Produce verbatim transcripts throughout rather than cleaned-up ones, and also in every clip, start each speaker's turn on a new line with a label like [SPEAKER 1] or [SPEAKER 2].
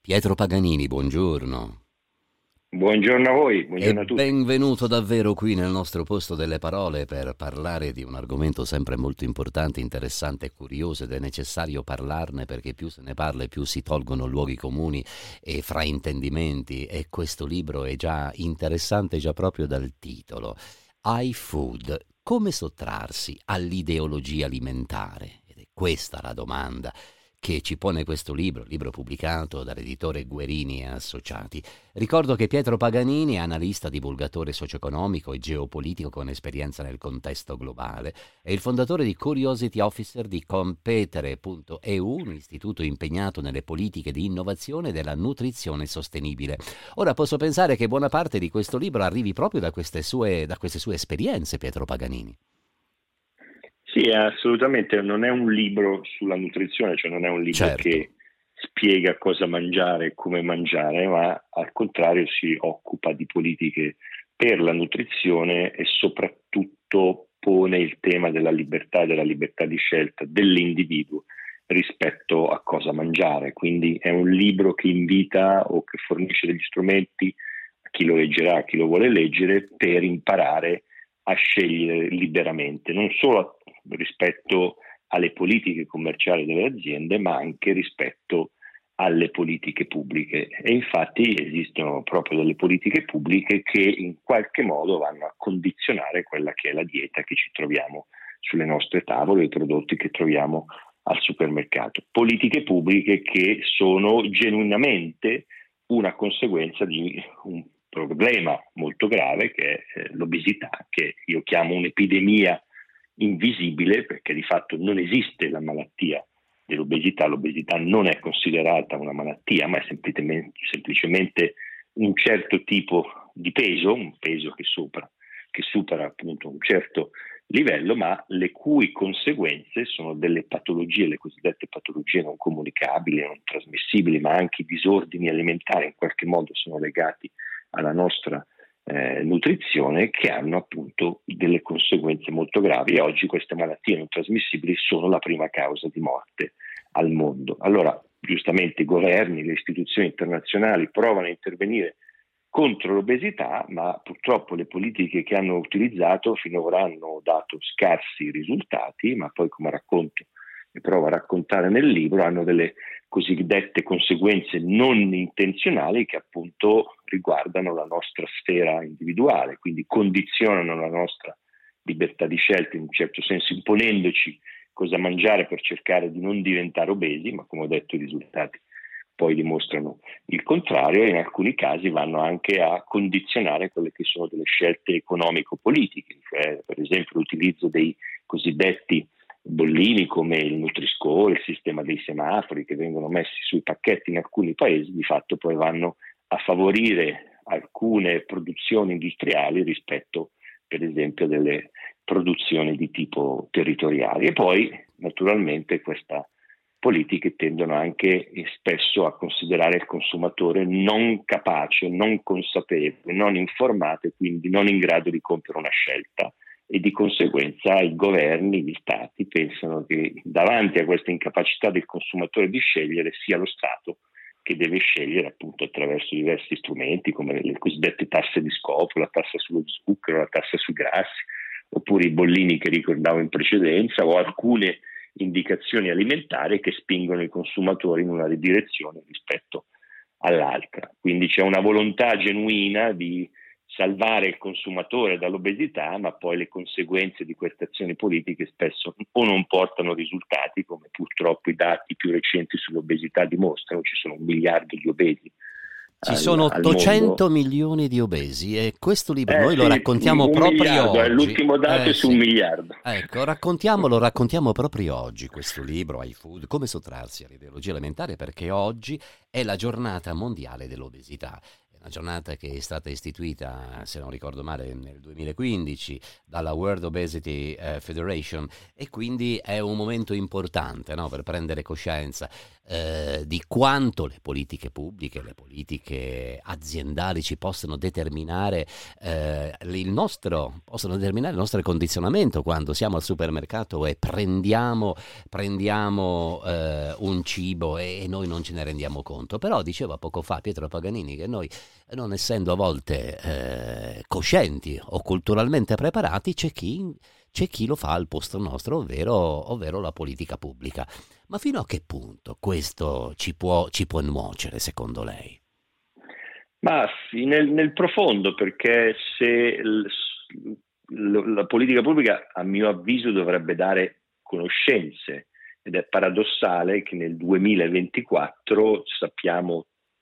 [SPEAKER 1] Pietro Paganini, buongiorno.
[SPEAKER 2] Buongiorno a voi, buongiorno
[SPEAKER 1] E
[SPEAKER 2] a tutti.
[SPEAKER 1] benvenuto davvero qui nel nostro posto delle parole per parlare di un argomento sempre molto importante, interessante e curioso, ed è necessario parlarne perché più se ne parla e più si tolgono luoghi comuni e fraintendimenti, e questo libro è già interessante già proprio dal titolo. iFood, come sottrarsi all'ideologia alimentare? Ed è questa la domanda che ci pone questo libro, libro pubblicato dall'editore Guerini e Associati. Ricordo che Pietro Paganini è analista, divulgatore socio-economico e geopolitico con esperienza nel contesto globale, è il fondatore di Curiosity Officer di Competere punto e u, un istituto impegnato nelle politiche di innovazione della nutrizione sostenibile. Ora posso pensare che buona parte di questo libro arrivi proprio da queste sue, da queste sue esperienze, Pietro Paganini.
[SPEAKER 2] Sì, assolutamente, non è un libro sulla nutrizione, cioè non è un libro
[SPEAKER 1] Certo.
[SPEAKER 2] che spiega cosa mangiare e come mangiare, ma al contrario si occupa di politiche per la nutrizione e soprattutto pone il tema della libertà e della libertà di scelta dell'individuo rispetto a cosa mangiare. Quindi è un libro che invita o che fornisce degli strumenti a chi lo leggerà, a chi lo vuole leggere, per imparare a scegliere liberamente, non solo rispetto alle politiche commerciali delle aziende, ma anche rispetto alle politiche pubbliche. E infatti esistono proprio delle politiche pubbliche che in qualche modo vanno a condizionare quella che è la dieta che ci troviamo sulle nostre tavole, i prodotti che troviamo al supermercato. Politiche pubbliche che sono genuinamente una conseguenza di un problema molto grave che è eh, l'obesità, che io chiamo un'epidemia invisibile, perché di fatto non esiste la malattia dell'obesità. L'obesità non è considerata una malattia, ma è semplicemente, semplicemente un certo tipo di peso, un peso che, sopra, che supera appunto un certo livello, ma le cui conseguenze sono delle patologie, le cosiddette patologie non comunicabili, non trasmissibili, ma anche i disordini alimentari in qualche modo sono legati alla nostra eh, nutrizione, che hanno appunto delle conseguenze molto gravi, e oggi queste malattie non trasmissibili sono la prima causa di morte al mondo. Allora, giustamente i governi, le istituzioni internazionali provano a intervenire contro l'obesità, ma purtroppo le politiche che hanno utilizzato finora hanno dato scarsi risultati, ma poi, come racconto e provo a raccontare nel libro, hanno delle cosiddette conseguenze non intenzionali che appunto riguardano la nostra sfera individuale, quindi condizionano la nostra libertà di scelta in un certo senso, imponendoci cosa mangiare per cercare di non diventare obesi, ma come ho detto i risultati poi dimostrano il contrario, e in alcuni casi vanno anche a condizionare quelle che sono delle scelte economico-politiche, cioè per esempio l'utilizzo dei cosiddetti bollini come il Nutri-Score, il sistema dei semafori che vengono messi sui pacchetti in alcuni paesi, di fatto poi vanno a favorire alcune produzioni industriali rispetto per esempio delle produzioni di tipo territoriali. E poi naturalmente queste politiche tendono anche spesso a considerare il consumatore non capace, non consapevole, non informato e quindi non in grado di compiere una scelta, e di conseguenza i governi, gli stati pensano che davanti a questa incapacità del consumatore di scegliere sia lo Stato che deve scegliere appunto attraverso diversi strumenti come le cosiddette tasse di scopo, la tassa sullo zucchero, la tassa sui grassi, oppure i bollini che ricordavo in precedenza, o alcune indicazioni alimentari che spingono i consumatori in una direzione rispetto all'altra. Quindi c'è una volontà genuina di salvare il consumatore dall'obesità, ma poi le conseguenze di queste azioni politiche spesso o non portano risultati, come purtroppo i dati più recenti sull'obesità dimostrano. Ci sono un miliardo di obesi
[SPEAKER 1] Ci
[SPEAKER 2] al,
[SPEAKER 1] sono
[SPEAKER 2] al mondo.
[SPEAKER 1] ottocento milioni di obesi, e questo libro
[SPEAKER 2] Eh
[SPEAKER 1] noi lo
[SPEAKER 2] sì,
[SPEAKER 1] raccontiamo
[SPEAKER 2] un
[SPEAKER 1] proprio
[SPEAKER 2] miliardo, è
[SPEAKER 1] oggi.
[SPEAKER 2] l'ultimo dato
[SPEAKER 1] Eh
[SPEAKER 2] è su
[SPEAKER 1] sì.
[SPEAKER 2] un miliardo.
[SPEAKER 1] Ecco, raccontiamolo, raccontiamo proprio oggi questo libro, iFood, come sottrarsi all'ideologia alimentare, perché oggi è la giornata mondiale dell'obesità. È una giornata che è stata istituita, se non ricordo male, nel duemilaquindici dalla World Obesity eh, Federation, e quindi è un momento importante, no, per prendere coscienza. eh, di quanto le politiche pubbliche, le politiche aziendali ci possono determinare eh, il nostro, possono determinare il nostro condizionamento quando siamo al supermercato e prendiamo, prendiamo eh, un cibo e, e noi non ce ne rendiamo conto. Però diceva poco fa Pietro Paganini che noi, non essendo a volte eh, coscienti o culturalmente preparati, c'è chi, c'è chi lo fa al posto nostro, ovvero, ovvero la politica pubblica. Ma fino a che punto questo ci può, ci può nuocere, secondo lei?
[SPEAKER 2] Ma sì, nel, nel profondo, perché se l, l, la politica pubblica, a mio avviso, dovrebbe dare conoscenze, ed è paradossale che nel duemilaventiquattro sappiamo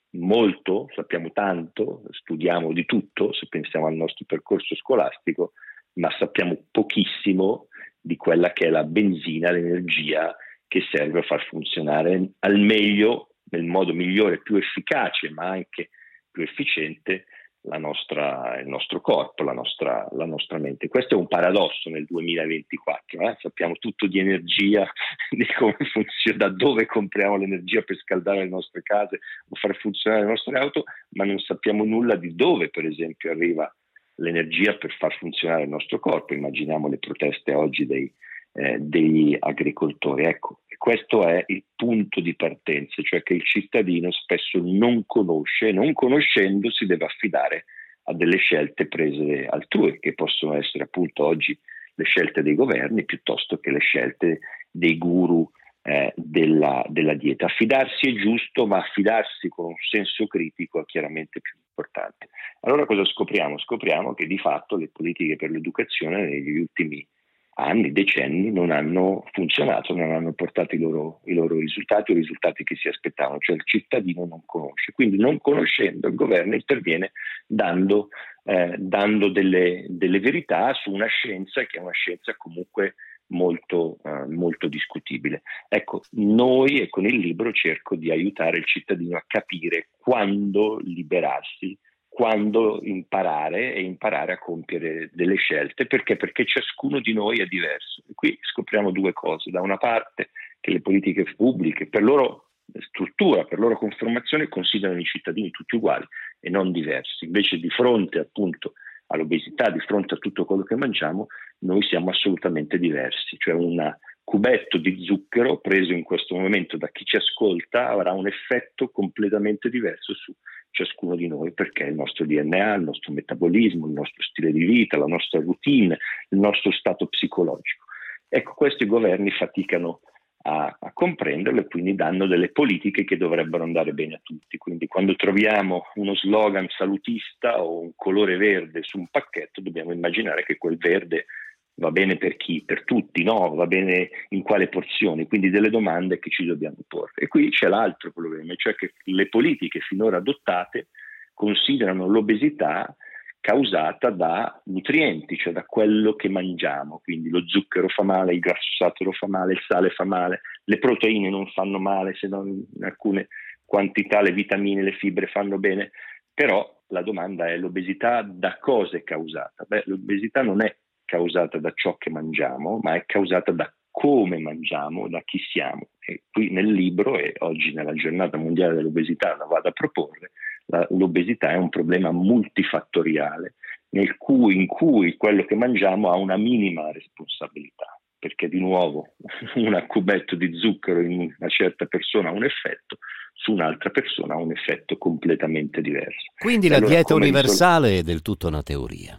[SPEAKER 2] molto, sappiamo tanto, studiamo di tutto, se pensiamo al nostro percorso scolastico, ma sappiamo pochissimo di quella che è la benzina, l'energia che serve a far funzionare al meglio, nel modo migliore, più efficace, ma anche più efficiente, la nostra, il nostro corpo, la nostra, la nostra mente. Questo è un paradosso nel duemilaventiquattro, eh? Sappiamo tutto di energia, di come funziona, da dove compriamo l'energia per scaldare le nostre case o far funzionare le nostre auto, ma non sappiamo nulla di dove, per esempio, arriva l'energia per far funzionare il nostro corpo. Immaginiamo le proteste oggi dei Eh, degli agricoltori. Ecco, questo è il punto di partenza, cioè che il cittadino spesso non conosce, e non conoscendo si deve affidare a delle scelte prese altrui, che possono essere appunto oggi le scelte dei governi piuttosto che le scelte dei guru eh, della, della dieta. Affidarsi è giusto, ma affidarsi con un senso critico è chiaramente più importante. Allora cosa scopriamo? Scopriamo che di fatto le politiche per l'educazione negli ultimi anni, decenni, non hanno funzionato, non hanno portato i loro, i loro risultati, i risultati che si aspettavano, cioè il cittadino non conosce. Quindi non conoscendo il governo interviene dando, eh, dando delle, delle verità su una scienza che è una scienza comunque molto, eh, molto discutibile. Ecco, noi e con il libro cerco di aiutare il cittadino a capire quando liberarsi, quando imparare e imparare a compiere delle scelte. Perché? Perché ciascuno di noi è diverso. E qui scopriamo due cose. Da una parte che le politiche pubbliche, per loro struttura, per loro conformazione, considerano i cittadini tutti uguali e non diversi. Invece di fronte appunto all'obesità, di fronte a tutto quello che mangiamo, noi siamo assolutamente diversi. Cioè un cubetto di zucchero preso in questo momento da chi ci ascolta avrà un effetto completamente diverso su ciascuno di noi, perché il nostro D N A, il nostro metabolismo, il nostro stile di vita, la nostra routine, il nostro stato psicologico. Ecco, questi governi faticano a, a comprenderlo e quindi danno delle politiche che dovrebbero andare bene a tutti. Quindi quando troviamo uno slogan salutista o un colore verde su un pacchetto, dobbiamo immaginare che quel verde va bene per chi? Per tutti, no? Va bene in quale porzioni? Quindi delle domande che ci dobbiamo porre. E qui c'è l'altro problema, cioè che le politiche finora adottate considerano l'obesità causata da nutrienti, cioè da quello che mangiamo. Quindi lo zucchero fa male, il grasso saturo fa male, il sale fa male, le proteine non fanno male, se non in alcune quantità le vitamine, le fibre fanno bene. Però la domanda è: l'obesità da cosa è causata? Beh, l'obesità non è causata da ciò che mangiamo, ma è causata da come mangiamo, da chi siamo. E qui nel libro, e oggi nella giornata mondiale dell'obesità la vado a proporre, la, l'obesità è un problema multifattoriale nel cui, in cui quello che mangiamo ha una minima responsabilità, perché di nuovo un cubetto di zucchero in una certa persona ha un effetto, su un'altra persona ha un effetto completamente diverso.
[SPEAKER 1] Quindi
[SPEAKER 2] e
[SPEAKER 1] la
[SPEAKER 2] allora,
[SPEAKER 1] dieta universale
[SPEAKER 2] risol-
[SPEAKER 1] è del tutto una teoria.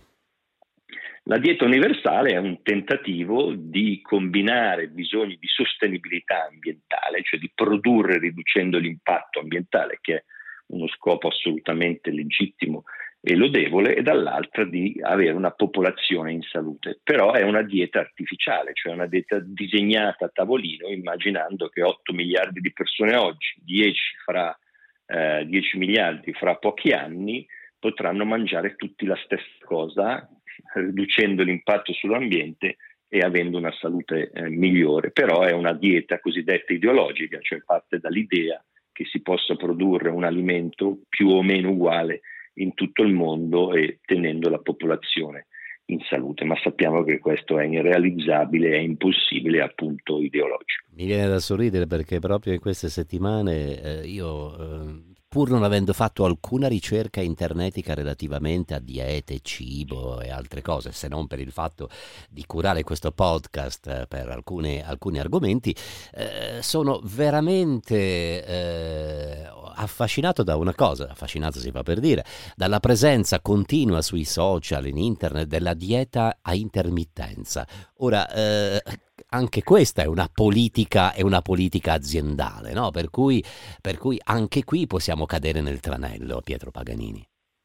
[SPEAKER 2] La dieta universale è un tentativo di combinare bisogni di sostenibilità ambientale, cioè di produrre riducendo l'impatto ambientale, che è uno scopo assolutamente legittimo e lodevole, e dall'altra di avere una popolazione in salute. Però è una dieta artificiale, cioè una dieta disegnata a tavolino, immaginando che otto miliardi di persone oggi, dieci fra eh, dieci miliardi fra pochi anni, potranno mangiare tutti la stessa cosa, riducendo l'impatto sull'ambiente e avendo una salute eh, migliore. Però è una dieta cosiddetta ideologica, cioè parte dall'idea che si possa produrre un alimento più o meno uguale in tutto il mondo e tenendo la popolazione in salute, ma sappiamo che questo è irrealizzabile, è impossibile, è appunto ideologico.
[SPEAKER 1] Mi viene da sorridere perché proprio in queste settimane eh, io, eh, pur non avendo fatto alcuna ricerca internetica relativamente a diete, cibo e altre cose, se non per il fatto di curare questo podcast eh, per alcune, alcuni argomenti, eh, sono veramente eh, affascinato da una cosa, affascinato si fa per dire, dalla presenza continua sui social, in internet, della dieta a intermittenza. Ora, eh, anche questa è una politica, è una politica aziendale, no? Per cui, per cui anche qui possiamo cadere nel tranello, Pietro Paganini.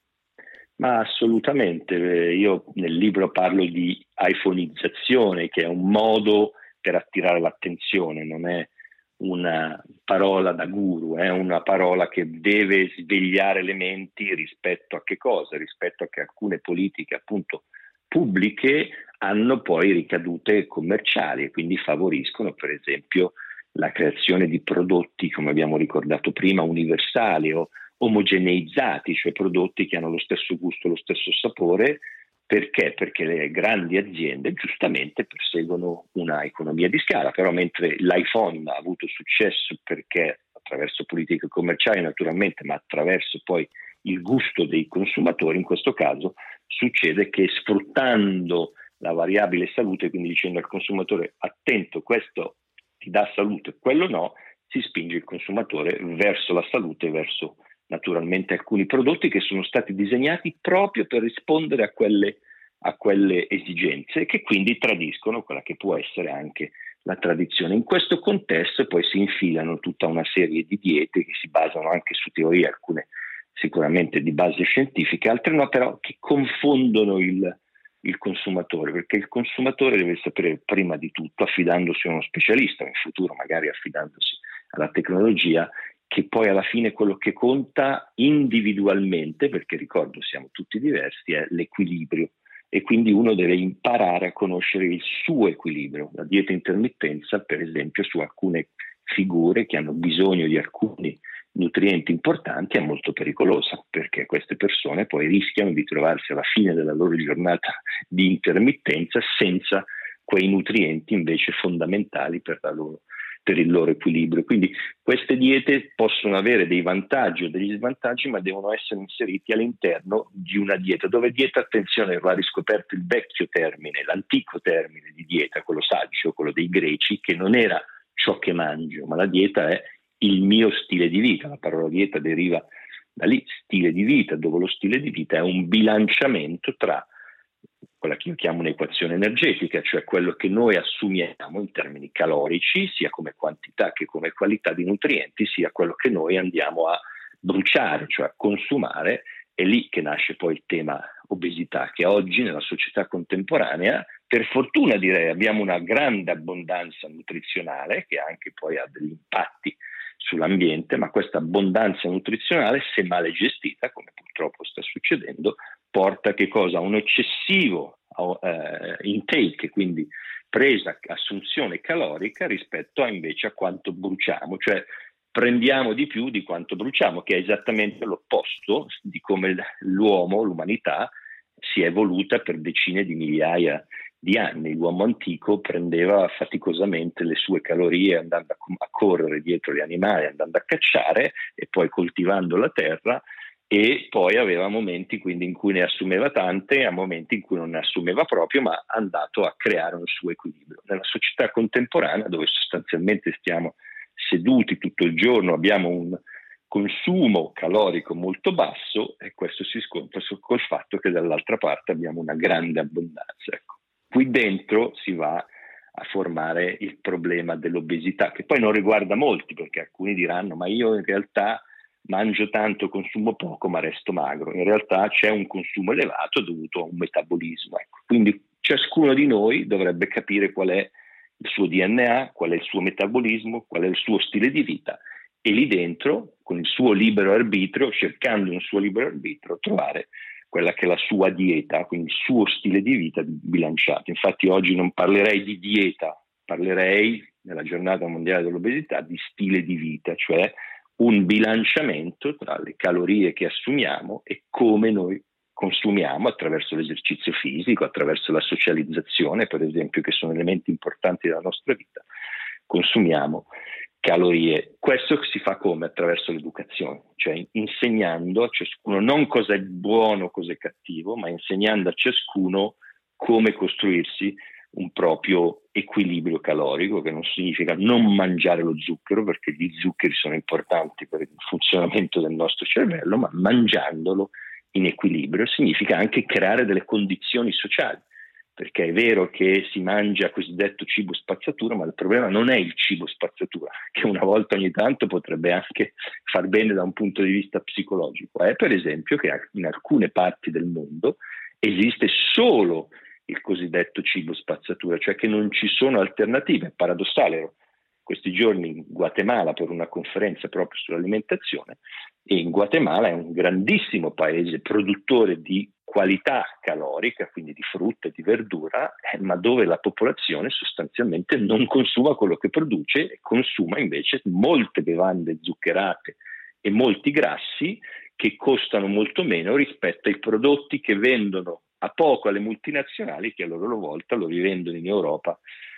[SPEAKER 2] Ma assolutamente, io nel libro parlo di iPhoneizzazione, che è un modo per attirare l'attenzione, non è una parola da guru, è una parola che deve svegliare le menti rispetto a che cosa? Rispetto a che alcune politiche appunto pubbliche hanno poi ricadute commerciali e quindi favoriscono per esempio la creazione di prodotti, come abbiamo ricordato prima, universali o omogeneizzati, cioè prodotti che hanno lo stesso gusto, lo stesso sapore. Perché? Perché le grandi aziende giustamente perseguono una economia di scala, però mentre l'iPhone ha avuto successo perché attraverso politiche commerciali naturalmente, ma attraverso poi il gusto dei consumatori, in questo caso succede che sfruttando la variabile salute, quindi dicendo al consumatore attento, questo ti dà salute, quello no, si spinge il consumatore verso la salute, verso naturalmente alcuni prodotti che sono stati disegnati proprio per rispondere a quelle, a quelle esigenze e che quindi tradiscono quella che può essere anche la tradizione. In questo contesto poi si infilano tutta una serie di diete che si basano anche su teorie, alcune sicuramente di base scientifica, altre no, però che confondono il, il consumatore, perché il consumatore deve sapere prima di tutto, affidandosi a uno specialista, in futuro magari affidandosi alla tecnologia, che poi alla fine quello che conta individualmente, perché ricordo siamo tutti diversi, è l'equilibrio e quindi uno deve imparare a conoscere il suo equilibrio. La dieta intermittenza, per esempio, su alcune figure che hanno bisogno di alcuni nutrienti importanti è molto pericolosa, perché queste persone poi rischiano di trovarsi alla fine della loro giornata di intermittenza senza quei nutrienti invece fondamentali per la loro per il loro equilibrio. Quindi queste diete possono avere dei vantaggi o degli svantaggi, ma devono essere inseriti all'interno di una dieta, dove dieta, attenzione, va riscoperto il vecchio termine, l'antico termine di dieta, quello saggio, quello dei greci, che non era ciò che mangio, ma la dieta è il mio stile di vita. La parola dieta deriva da lì, stile di vita, dove lo stile di vita è un bilanciamento tra quella che io chiamo un'equazione energetica, cioè quello che noi assumiamo in termini calorici, sia come quantità che come qualità di nutrienti, sia quello che noi andiamo a bruciare, cioè a consumare. È lì che nasce poi il tema obesità, che oggi nella società contemporanea, per fortuna direi, abbiamo una grande abbondanza nutrizionale che anche poi ha degli impatti sull'ambiente, ma questa abbondanza nutrizionale, se male gestita, come purtroppo sta succedendo, porta che cosa? Un eccessivo eh, intake, quindi presa, assunzione calorica rispetto a invece a quanto bruciamo, cioè prendiamo di più di quanto bruciamo, che è esattamente l'opposto di come l'uomo, l'umanità, si è evoluta per decine di migliaia di anni. L'uomo antico prendeva faticosamente le sue calorie andando a correre dietro gli animali, andando a cacciare e poi coltivando la terra, e poi aveva momenti quindi in cui ne assumeva tante e a momenti in cui non ne assumeva proprio, ma andato a creare un suo equilibrio. Nella società contemporanea, dove sostanzialmente stiamo seduti tutto il giorno, abbiamo un consumo calorico molto basso, e questo si scontra col fatto che dall'altra parte abbiamo una grande abbondanza. Ecco. Qui dentro si va a formare il problema dell'obesità, che poi non riguarda molti, perché alcuni diranno ma io in realtà mangio tanto, consumo poco, ma resto magro. In realtà c'è un consumo elevato dovuto a un metabolismo. Ecco. Quindi ciascuno di noi dovrebbe capire qual è il suo D N A, qual è il suo metabolismo, qual è il suo stile di vita, e lì dentro, con il suo libero arbitrio, cercando un suo libero arbitrio, trovare quella che è la sua dieta, quindi il suo stile di vita bilanciato. Infatti oggi non parlerei di dieta, parlerei, nella giornata mondiale dell'obesità, di stile di vita, cioè un bilanciamento tra le calorie che assumiamo e come noi consumiamo attraverso l'esercizio fisico, attraverso la socializzazione, per esempio, che sono elementi importanti della nostra vita, consumiamo calorie. Questo si fa come? Attraverso l'educazione, cioè insegnando a ciascuno non cosa è buono, cosa è cattivo, ma insegnando a ciascuno come costruirsi un proprio equilibrio calorico, che non significa non mangiare lo zucchero, perché gli zuccheri sono importanti per il funzionamento del nostro cervello, ma mangiandolo in equilibrio significa anche creare delle condizioni sociali, perché è vero che si mangia cosiddetto cibo spazzatura, ma il problema non è il cibo spazzatura, che una volta ogni tanto potrebbe anche far bene da un punto di vista psicologico, è per esempio che in alcune parti del mondo esiste solo il cosiddetto cibo spazzatura, cioè che non ci sono alternative. È paradossale, ero questi giorni in Guatemala per una conferenza proprio sull'alimentazione, e in Guatemala è un grandissimo paese produttore di qualità calorica, quindi di frutta e di verdura, eh, ma dove la popolazione sostanzialmente non consuma quello che produce e consuma invece molte bevande zuccherate e molti grassi che costano molto meno rispetto ai prodotti che vendono a poco alle multinazionali, che a loro volta lo rivendono in Europa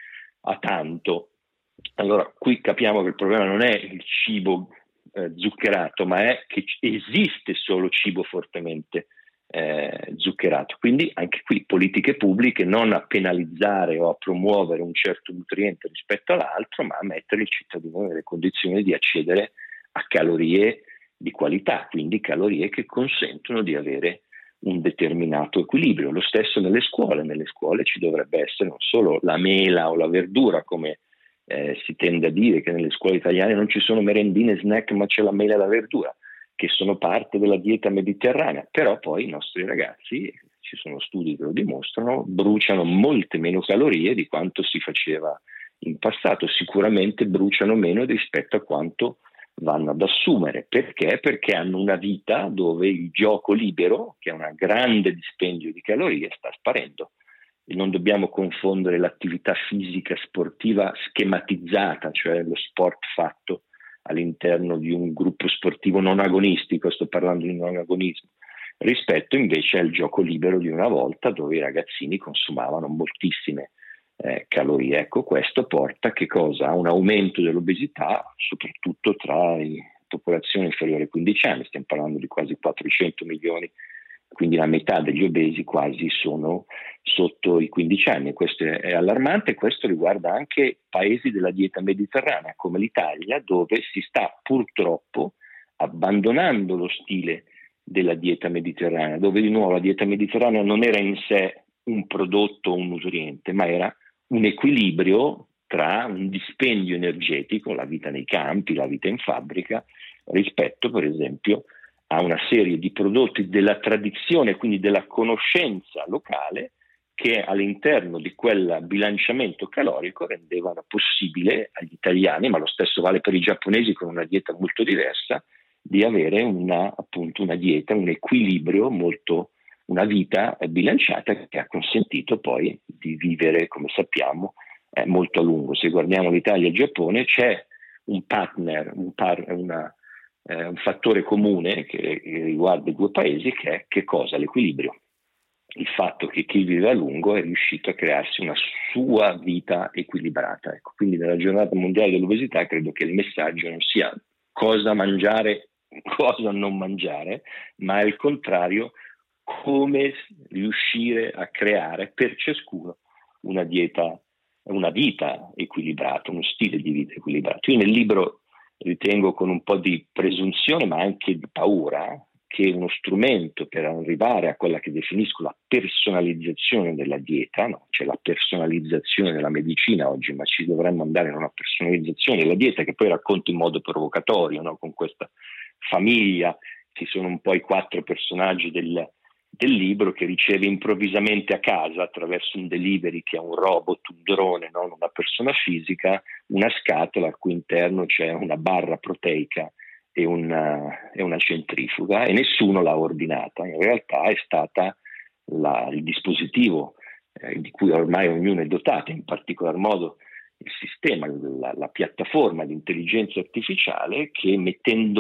[SPEAKER 2] a tanto. Allora qui capiamo che il problema non è il cibo eh, zuccherato, ma è che esiste solo cibo fortemente eh, zuccherato. Quindi anche qui politiche pubbliche non a penalizzare o a promuovere un certo nutriente rispetto all'altro, ma a mettere il cittadino nelle condizioni di accedere a calorie di qualità, quindi calorie che consentono di avere un determinato equilibrio. Lo stesso nelle scuole. Nelle scuole ci dovrebbe essere non solo la mela o la verdura, come eh, si tende a dire che nelle scuole italiane non ci sono merendine e snack, ma c'è la mela e la verdura, che sono parte della dieta mediterranea, però poi i nostri ragazzi, ci sono studi che lo dimostrano, bruciano molte meno calorie di quanto si faceva in passato, sicuramente bruciano meno rispetto a quanto vanno ad assumere. Perché? Perché hanno una vita dove il gioco libero, che è un grande dispendio di calorie, sta sparendo. E non dobbiamo confondere l'attività fisica sportiva schematizzata, cioè lo sport fatto all'interno di un gruppo sportivo non agonistico, sto parlando di non agonismo, rispetto invece al gioco libero di una volta, dove i ragazzini consumavano moltissime Eh, calorie. Ecco, questo porta che cosa? A un aumento dell'obesità, soprattutto tra la popolazione inferiore ai quindici anni. Stiamo parlando di quasi quattrocento milioni, quindi la metà degli obesi quasi sono sotto i quindici anni. Questo è, è allarmante. Questo riguarda anche paesi della dieta mediterranea come l'Italia, dove si sta purtroppo abbandonando lo stile della dieta mediterranea, dove di nuovo la dieta mediterranea non era in sé un prodotto o un nutriente, ma era un equilibrio tra un dispendio energetico, la vita nei campi, la vita in fabbrica, rispetto per esempio a una serie di prodotti della tradizione, quindi della conoscenza locale, che all'interno di quel bilanciamento calorico rendevano possibile agli italiani, ma lo stesso vale per i giapponesi con una dieta molto diversa, di avere una, appunto, una dieta, un equilibrio molto, una vita bilanciata che ha consentito poi di vivere, come sappiamo, eh, molto a lungo. Se guardiamo l'Italia e il Giappone, c'è un partner, un, par, una, eh, un fattore comune che, che riguarda i due paesi, che è che cosa? L'equilibrio. Il fatto che chi vive a lungo è riuscito a crearsi una sua vita equilibrata. Ecco, quindi nella giornata mondiale dell'obesità credo che il messaggio non sia cosa mangiare, cosa non mangiare, ma al contrario come riuscire a creare per ciascuno una dieta, una vita equilibrata, uno stile di vita equilibrato. Io nel libro ritengo, con un po' di presunzione ma anche di paura, che uno strumento per arrivare a quella che definisco la personalizzazione della dieta, no? Cioè la personalizzazione della medicina oggi, ma ci dovremmo andare in una personalizzazione della dieta, che poi racconto in modo provocatorio, no? Con questa famiglia, che sono un po' i quattro personaggi del del libro, che riceve improvvisamente a casa, attraverso un delivery che è un robot, un drone, non una persona fisica, una scatola al cui interno c'è una barra proteica e una, e una centrifuga, e nessuno l'ha ordinata. In realtà è stata la, il dispositivo eh, di cui ormai ognuno è dotato, in particolar modo il sistema, la, la piattaforma di intelligenza artificiale, che mettendo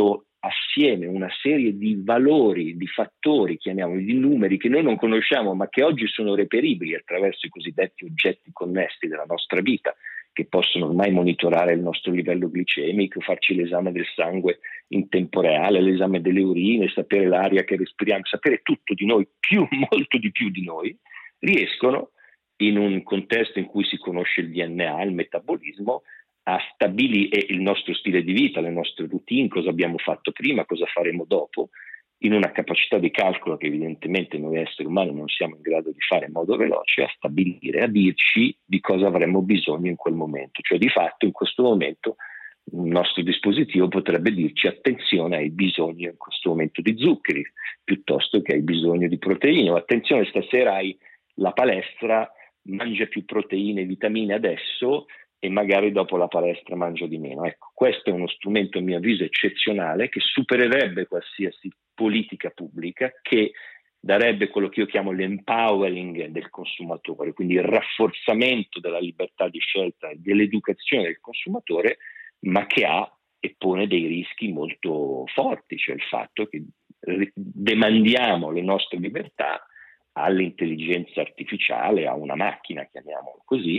[SPEAKER 2] assieme una serie di valori, di fattori, chiamiamoli, di numeri che noi non conosciamo ma che oggi sono reperibili attraverso i cosiddetti oggetti connessi della nostra vita, che possono ormai monitorare il nostro livello glicemico, farci l'esame del sangue in tempo reale, l'esame delle urine, sapere l'aria che respiriamo, sapere tutto di noi, più, molto di più di noi, riescono in un contesto in cui si conosce il D N A, il metabolismo, a stabilire il nostro stile di vita, le nostre routine, cosa abbiamo fatto prima, cosa faremo dopo, in una capacità di calcolo che evidentemente noi esseri umani non siamo in grado di fare in modo veloce, a stabilire, a dirci di cosa avremmo bisogno in quel momento. Cioè di fatto in questo momento il nostro dispositivo potrebbe dirci attenzione, hai bisogno in questo momento di zuccheri piuttosto che hai bisogno di proteine, o attenzione, stasera hai la palestra, mangia più proteine e vitamine adesso e magari dopo la palestra mangia di meno. Ecco, questo è uno strumento a mio avviso eccezionale che supererebbe qualsiasi politica pubblica, che darebbe quello che io chiamo l'empowering del consumatore, quindi il rafforzamento della libertà di scelta e dell'educazione del consumatore, ma che ha e pone dei rischi molto forti, cioè il fatto che demandiamo le nostre libertà all'intelligenza artificiale, a una macchina, chiamiamolo così,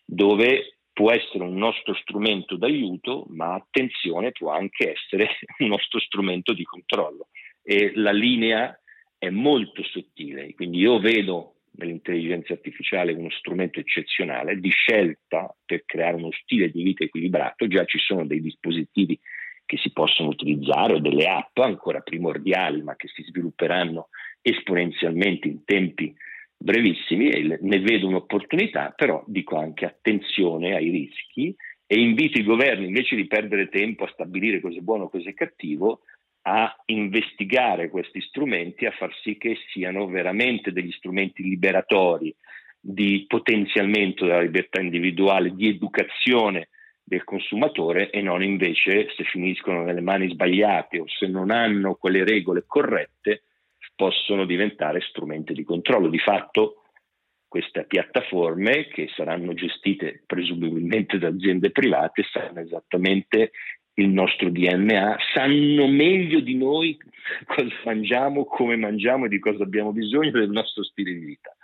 [SPEAKER 2] dove può essere un nostro strumento d'aiuto, ma attenzione, può anche essere un nostro strumento di controllo. E la linea è molto sottile, quindi io vedo nell'intelligenza artificiale uno strumento eccezionale di scelta per creare uno stile di vita equilibrato. Già ci sono dei dispositivi che si possono utilizzare, o delle app ancora primordiali, ma che si svilupperanno esponenzialmente in tempi brevissimi, e ne vedo un'opportunità, però dico anche attenzione ai rischi e invito i governi, invece di perdere tempo a stabilire cosa è buono, cosa è cattivo, a investigare questi strumenti, a far sì che siano veramente degli strumenti liberatori di potenziamento della libertà individuale, di educazione del consumatore, e non invece, se finiscono nelle mani sbagliate o se non hanno quelle regole corrette, possono diventare strumenti di controllo. Di fatto queste piattaforme, che saranno gestite presumibilmente da aziende private, sanno esattamente il nostro D N A, sanno meglio di noi cosa mangiamo, come mangiamo e di cosa abbiamo bisogno del nostro stile di vita.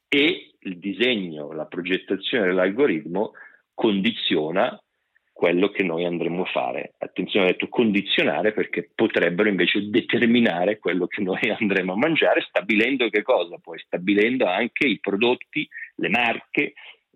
[SPEAKER 2] E il disegno, la progettazione dell'algoritmo condiziona quello che noi andremo a fare. Attenzione, ho detto condizionare perché potrebbero invece determinare quello che noi andremo a mangiare, stabilendo che cosa? Poi stabilendo anche i prodotti, le marche,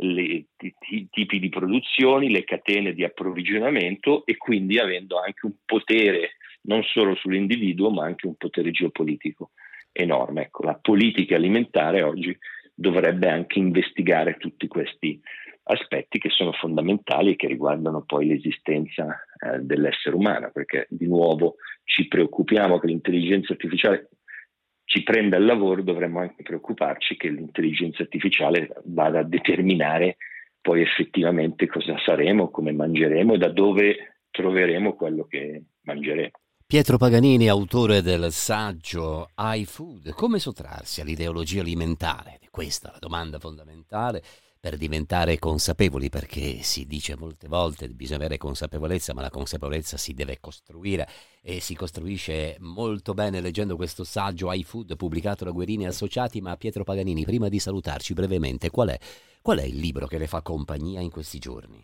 [SPEAKER 2] i tipi di produzioni, le catene di approvvigionamento, e quindi avendo anche un potere non solo sull'individuo ma anche un potere geopolitico enorme. Ecco, la politica alimentare oggi dovrebbe anche investigare tutti questi aspetti che sono fondamentali e che riguardano poi l'esistenza eh, dell'essere umano, perché di nuovo ci preoccupiamo che l'intelligenza artificiale ci prenda il lavoro, dovremmo anche preoccuparci che l'intelligenza artificiale vada a determinare poi effettivamente cosa saremo, come mangeremo e da dove troveremo quello che mangeremo.
[SPEAKER 1] Pietro Paganini, autore del saggio iFood, come sottrarsi all'ideologia alimentare? Questa è la domanda fondamentale per diventare consapevoli, perché si dice molte volte che bisogna avere consapevolezza, ma la consapevolezza si deve costruire, e si costruisce molto bene leggendo questo saggio iFood pubblicato da Guerini Associati. Ma Pietro Paganini, prima di salutarci brevemente, qual è, qual è il libro che le fa compagnia in questi giorni?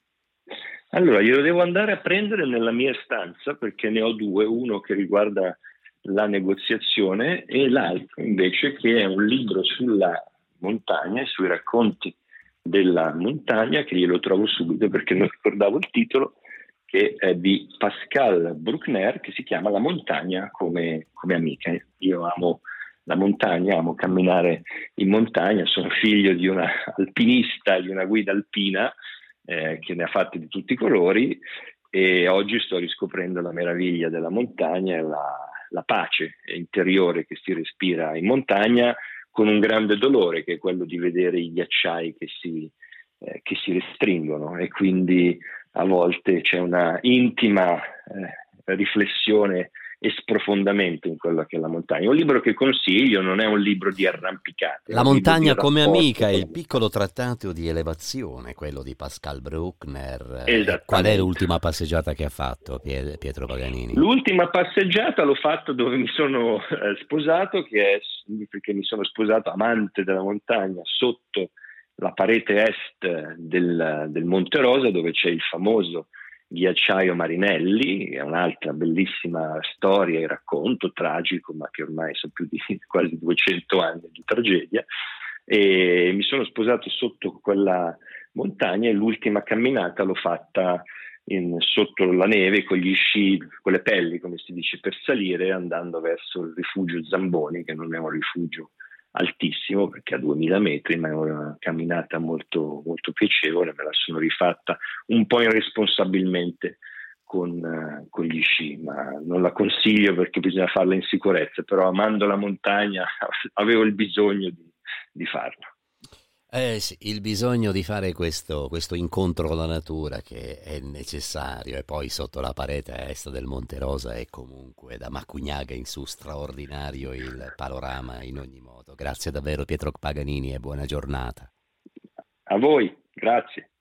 [SPEAKER 2] Allora, io devo andare a prendere nella mia stanza perché ne ho due, uno che riguarda la negoziazione e l'altro invece che è un libro sulla montagna e sui racconti della montagna, che io lo trovo subito perché non ricordavo il titolo, che è di Pascal Bruckner, che si chiama La montagna come, come amica. Io amo la montagna, amo camminare in montagna, sono figlio di una alpinista, di una guida alpina eh, che ne ha fatte di tutti i colori, e oggi sto riscoprendo la meraviglia della montagna e la, la pace interiore che si respira in montagna, con un grande dolore che è quello di vedere i ghiacciai che si, eh, che si restringono, e quindi a volte c'è una intima eh, riflessione e sprofondamento in quello che è la montagna. Un libro che consiglio, non è un libro di arrampicate.
[SPEAKER 1] La montagna come amica, il piccolo trattato di elevazione, quello di Pascal Bruckner. Qual è l'ultima passeggiata che ha fatto Pietro Paganini?
[SPEAKER 2] L'ultima passeggiata l'ho fatta dove mi sono eh, sposato, che è perché mi sono sposato amante della montagna, sotto la parete est del, del Monte Rosa, dove c'è il famoso ghiacciaio Marinelli, è un'altra bellissima storia e racconto tragico, ma che ormai sono più di quasi duecento anni di tragedia, e mi sono sposato sotto quella montagna e l'ultima camminata l'ho fatta in, sotto la neve con gli sci, con le pelli, come si dice, per salire, andando verso il rifugio Zamboni, che non è un rifugio altissimo perché a duemila metri, ma è una camminata molto, molto piacevole. Me la sono rifatta un po' irresponsabilmente con, uh, con gli sci, ma non la consiglio perché bisogna farla in sicurezza, però amando la montagna avevo il bisogno di, di farla.
[SPEAKER 1] Eh sì, il bisogno di fare questo, questo incontro con la natura che è necessario, e poi sotto la parete a est del Monte Rosa è comunque da Macugnaga in su straordinario il panorama in ogni modo. Grazie davvero Pietro Paganini e buona giornata.
[SPEAKER 2] A voi, grazie.